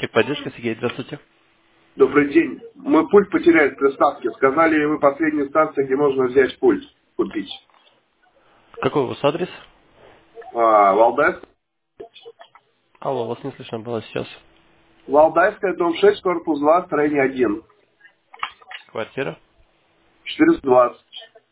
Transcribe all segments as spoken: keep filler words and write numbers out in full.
Техподдержка, Сергей, здравствуйте. Добрый день. Мы пульт потеряли в приставке. Сказали, вы последняя станция, где можно взять пульт, купить. Какой у вас адрес? А, Валдайская. Алло, вас не слышно было сейчас. Валдайская, дом шесть, корпус два, строение один. Квартира. четыреста двадцать.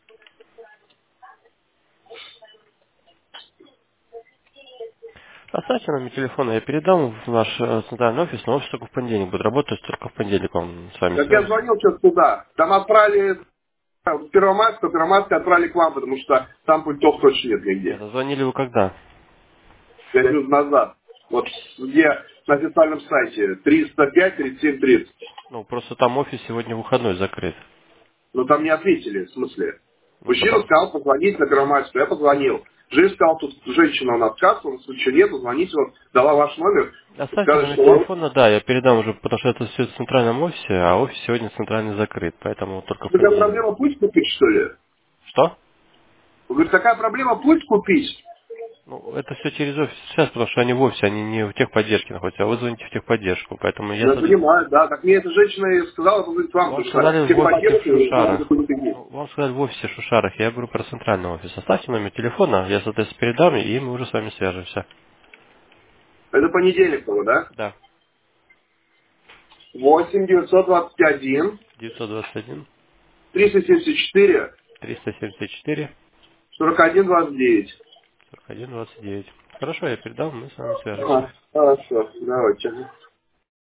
Оставьте номер телефона, я передам в наш э, центральный офис, но офис только в понедельник будет работать, то есть только в понедельник он с вами Как я свяжется. звонил сейчас туда, там отправили, в Первомайск, в Первомайск отправили к вам, потому что там пультов точно нет Нет, нигде. а звонили вы когда? Пять минут назад. Вот где на официальном сайте триста пять тридцать семь тридцать. Ну, просто там офис сегодня выходной закрыт. Но там не ответили, в смысле. Ну, Мужчина потому... сказал позвонить на Первомайскую, я позвонил. Жизнь сказал, тут женщина у нас касса, у нас ничего нету, звоните, вот, дала ваш номер, Оставьте сказали, номер что он... телефона, да, я передам уже, потому что это все в центральном офисе, а офис сегодня центральный закрыт, поэтому только в Такая понедельник. проблема пульт купить, что ли? Что? Он говорит, такая проблема пульт купить. Ну, это все через офис сейчас, потому что они в офисе, они не в техподдержке находятся, а вы звоните в техподдержку, поэтому я, Я соответственно, понимаю, да, так мне эта женщина и сказала позвонить вам, вам потому что сказали в офисе в техподдержка, вам Шушарах. какой-то день. Ну, вам сказали в офисе в Шушарах, я говорю про центральный офис. Оставьте номер телефона, я, соответственно, передам, и мы уже с вами свяжемся. Это понедельник было, да? Да. восемь девятьсот двадцать один девятьсот двадцать один триста семьдесят четыре триста семьдесят четыре сорок один двадцать девять. сорок один двадцать девять. Хорошо, я передам, мы с вами свяжемся. А, хорошо, давайте.